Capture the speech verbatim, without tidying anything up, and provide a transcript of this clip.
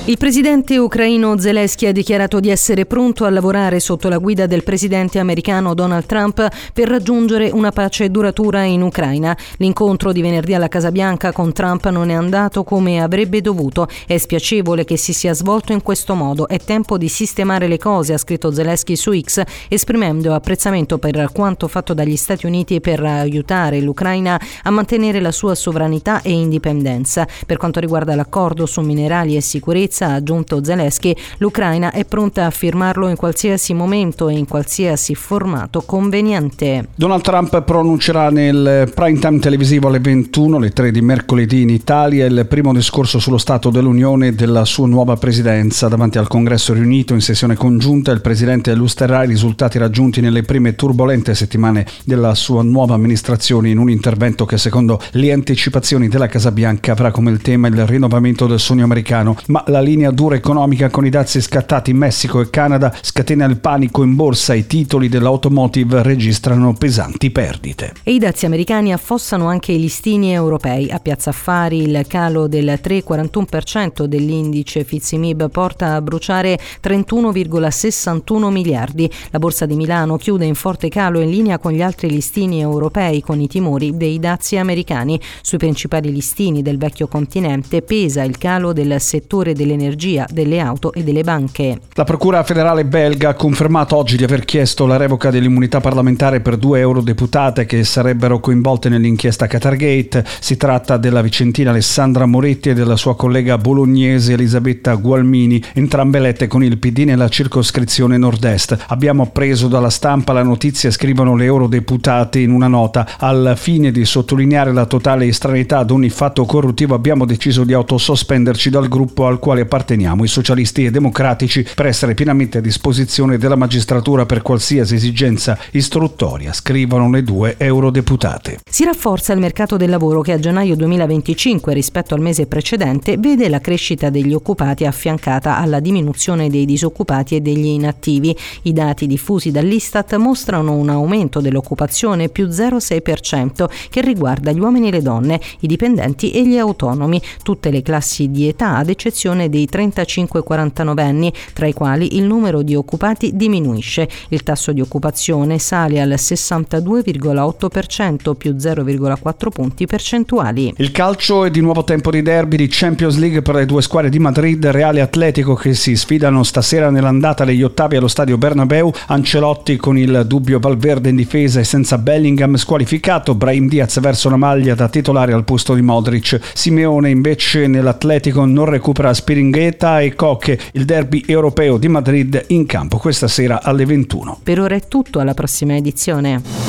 Il presidente ucraino Zelensky ha dichiarato di essere pronto a lavorare sotto la guida del presidente americano Donald Trump per raggiungere una pace duratura in Ucraina. L'incontro di venerdì alla Casa Bianca con Trump non è andato come avrebbe dovuto. È spiacevole che si sia svolto in questo modo. È tempo di sistemare le cose, ha scritto Zelensky su X, esprimendo apprezzamento per quanto fatto dagli Stati Uniti per aiutare l'Ucraina a mantenere la sua sovranità e indipendenza. Per quanto riguarda l'accordo su minerali e sicurezza, ha aggiunto Zelensky, l'Ucraina è pronta a firmarlo in qualsiasi momento e in qualsiasi formato conveniente. Donald Trump pronuncerà nel prime time televisivo alle ventuno, le tre di mercoledì in Italia, il primo discorso sullo Stato dell'Unione e della sua nuova presidenza. Davanti al Congresso riunito in sessione congiunta, il presidente illustrerà i risultati raggiunti nelle prime turbolente settimane della sua nuova amministrazione in un intervento che, secondo le anticipazioni della Casa Bianca, avrà come il tema il rinnovamento del sogno americano, ma la linea dura economica con i dazi scattati in Messico e Canada scatena il panico in borsa. I titoli dell'automotive registrano pesanti perdite. E i dazi americani affossano anche i listini europei. A Piazza Affari il calo del tre virgola quarantuno per cento dell'indice F T S E M I B porta a bruciare trentuno virgola sessantuno miliardi. La borsa di Milano chiude in forte calo in linea con gli altri listini europei, con i timori dei dazi americani. Sui principali listini del vecchio continente pesa il calo del settore dell'energia, delle auto e delle banche. La Procura federale belga ha confermato oggi di aver chiesto la revoca dell'immunità parlamentare per due eurodeputate che sarebbero coinvolte nell'inchiesta Qatargate. Si tratta della vicentina Alessandra Moretti e della sua collega bolognese Elisabetta Gualmini, entrambe elette con il P D nella circoscrizione nord-est. Abbiamo appreso dalla stampa la notizia, scrivono le eurodeputate in una nota. Al fine di sottolineare la totale estraneità ad ogni fatto corruttivo, abbiamo deciso di autosospenderci dal gruppo al quale apparteniamo, i socialisti e democratici, per essere pienamente a disposizione della magistratura per qualsiasi esigenza istruttoria, scrivono le due eurodeputate. Si rafforza il mercato del lavoro che a gennaio duemilaventicinque rispetto al mese precedente vede la crescita degli occupati affiancata alla diminuzione dei disoccupati e degli inattivi. I dati diffusi dall'Istat mostrano un aumento dell'occupazione più zero virgola sei per cento che riguarda gli uomini e le donne, i dipendenti e gli autonomi, tutte le classi di età ad eccezione dei trentacinque quarantanove anni, tra i quali il numero di occupati diminuisce. Il tasso di occupazione sale al sessantadue virgola otto per cento, più zero virgola quattro punti percentuali. Il calcio è di nuovo tempo di derby di Champions League per le due squadre di Madrid, Reale e Atletico, che si sfidano stasera nell'andata degli ottavi allo stadio Bernabeu. Ancelotti con il dubbio Valverde in difesa e senza Bellingham squalificato, Brahim Diaz verso la maglia da titolare al posto di Modric. Simeone invece nell'Atletico non recupera Spirigueta e Koke. Il derby europeo di Madrid in campo questa sera alle ventuno. Per ora è tutto, alla prossima edizione.